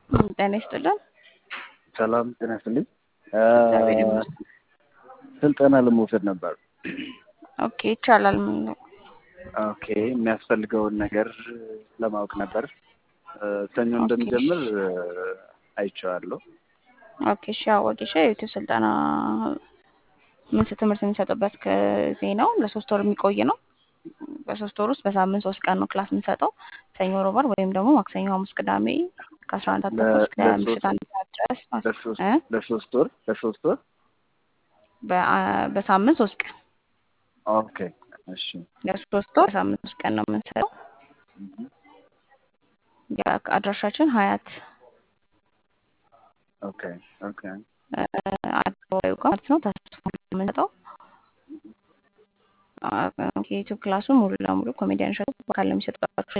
ጤና ይስጥልን። ሰላም ጤና ይስጥልኝ። እግዚአብሔር ይመስገን። ስልጠና ለመውሰድ ነበር። ኦኬ ይቻላል። ምን ነው? ኦኬ የሚያስፈልገውን ነገር ለማወቅ ነበር። ሰኞ ኦኬ እንደሚጀምር አይቼዋለሁ። ኦኬ እሺ አወቅሽ። የዩቲዩብ ስልጠና ምን ትምህርት የሚሰጥበት ጊዜ ነው። ለሶስት ወር የሚቆይ ነው። በሶስት ወር ውስጥ በሳምንት 3 ቀን ነው ክላስ የምንሰጠው። ሰኞ፣ ሮብ፣ ዓርብ ወይም ደግሞ ማክሰኞ፣ ሐሙስ፣ ቅዳሜ ከ11 ሰዓት ተኩል እስከ ምሽት 1 ሰዓት ድረስ ማለት ነው። ለሶስት ወር በሳምንት 3 ቀን ኦኬ እሺ ለሶስት ወር በሳምንት 3 ቀን ነው የምንሰጠው። አድራሻችን ሀያት ኦኬ ኦኬ አደባባዩ ጋር ማለት ነው። ተስፋ የምንሰጠው የዩቲዩብ ክላሱ ሙሉ ለሙሉ ኮሜዲያን እሸቱ በአካል ለሚሰጣቸው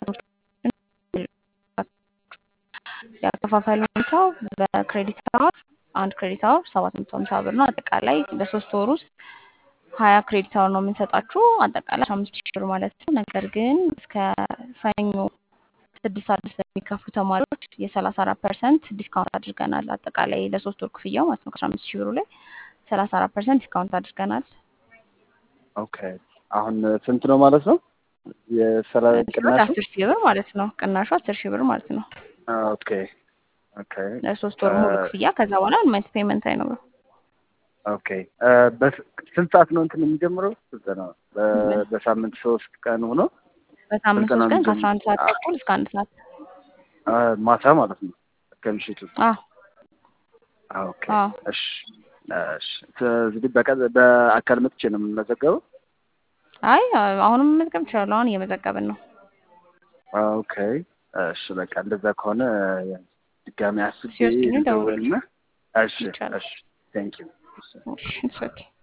ያከፋፈል ሁኔታው በክሬዲት አወር አንድ ክሬዲት አወር 750 ብር ነው። አጠቃላይ በሶስት ወር ውስጥ 20 ክሬዲት አወር ነው የምንሰጣችሁ። አጠቃላይ 15,000 ብር ማለት ነው። ነገር ግን እስከ ሰኞ 6 ሰዓት ድረስ ለሚከፍሉ ተማሪዎች የ34% ዲስካውንት አድርገናል። አጠቃላይ ለሶስት ወር ክፍያው ማለት ነው ከ15,000 ብሩ ላይ 34% ዲስካውንት አድርገናል። ኦኬ አሁን ስንት ነው ማለት ነው? የሰራ ቅናሹ 10,000 ብር ማለት ነው። ቅናሹ 10,000 ብር ማለት ነው። ኦኬ ኦኬ ለሶስት ወር ሙሉ ክፍያ። ከዛ በኋላ ምንም ፔመንት አይኖርም። ኦኬ በስንት ሰዓት ነው እንትን የሚጀምረው? ስልጠና በሳምንት 3 ቀን ሆኖ በሳምንት ስልጠና 3 ቀን ከ11 ሰዓት ተኩል እስከ 1 ሰዓት ማታ ማለት ነው ከምሽቱ። ኦኬ እሺ እሺ። ስለዚህ በአካል መጥቼ ነው የምንመዘገበው? አይ አሁንም መመዝገብ ይችላል። አሁን እየመዘገብን ነው። ኦኬ እሺ። በቃ እንደዛ ከሆነ ድጋሚ አስቤ ሲወስድኝ ልደውልና። እሺ ይቻላል። እሺ። ቴንክ ዩ። እሺ ኦኬ